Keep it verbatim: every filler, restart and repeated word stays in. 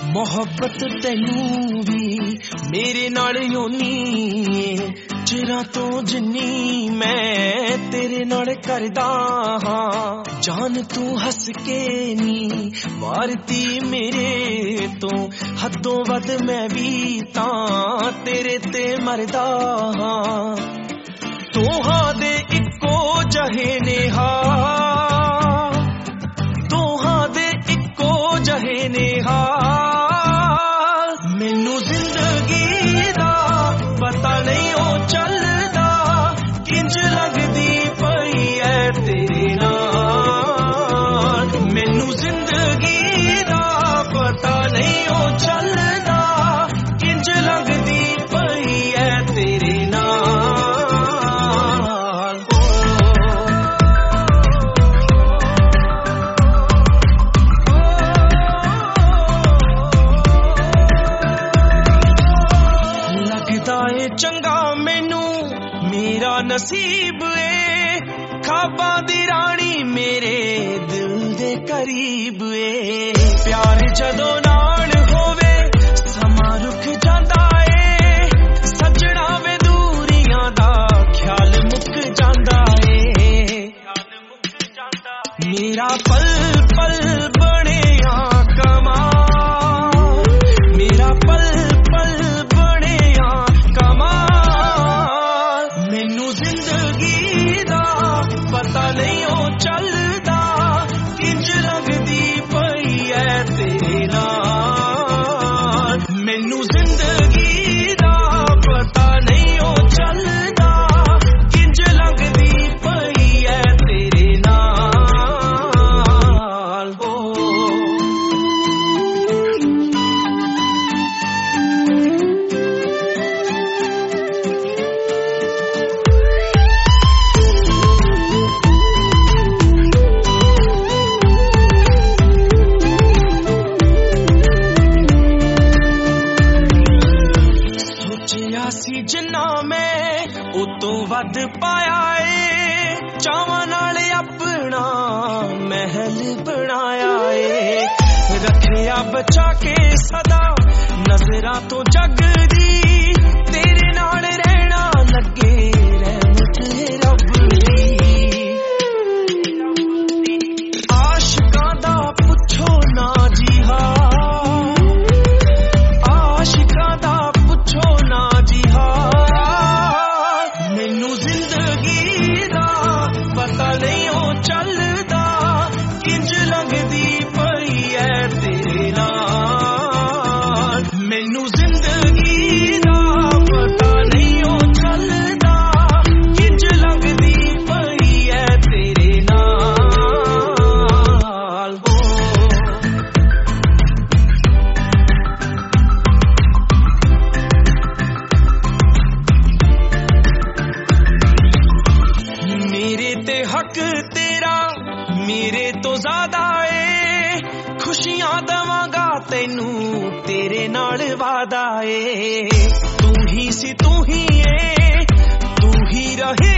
मोहब्बत तैनू भी मेरे नाल योनी चिरां तो जिन्नी मैं तेरे नाल करदा हां जान तू हस के नी मारती मेरे तो हदों वध मैं भी तां तेरे ते मरदा हां तोहां दे इक्को जहे नेहा तोहां दे इक्को जहे नेहा मैनू जिंदगी दा पता नहीं ओ चलदा किंज लगदी पई ऐ तेरे नाल मैनू जिंदगी दा पता नहीं ओ चलदा किंज लगदी पई ऐ तेरे नाल लगदा ए चंगा मैनू मेरा नसीब ए खाबां दी रानी मेरे दिल दे करीब ए प्यार जदों नाल होवे समां रुक जांदा ए सजना वे दूरियां दा ख्याल मुक जांदा ए मेरा पल पल बणिया कमाल मेरा पल पल बणिया कमाल मैनू जिंदगी दा पता नहीं ओ चलदा किंज लगदी पई ऐ तेरे नाल मैनू जिंदगी दा पता नहीं ओ चलदा किंज लगदी पई ऐ तेरे नाल ओ सोचिया सी जिन्ना मैं उतों वध पाया ए चावां नाल अपना महल बनाया ए रखिया बचा के सदा नजरां तो जग दी तेरे नाल रहना लगे रहमत है रब दी आशिकां दा पुछो ना जी हां आशिकां दा पुछो ना जी हां मैनू जिंदगी दा पता नहीं ओ चलदा किंज लगदी पई ऐ तेरे नाल मैनू जिंदगी दा पता नहीं ओ चलदा किंज लगदी पई ऐ तेरे नाल ओ मेरे ते हक तेरा मेरे तो ज्यादा ए खुशियां दवांगा तैनू तेरे नाल वादा ए तू ही सी तू ही ए तू ही रहे